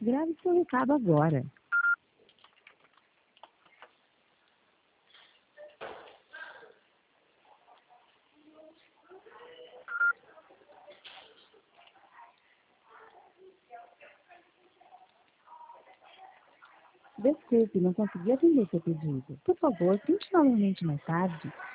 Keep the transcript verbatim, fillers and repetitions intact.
Grave seu recado agora. Desculpe, não consegui atender seu pedido. Por favor, tente novamente mais tarde.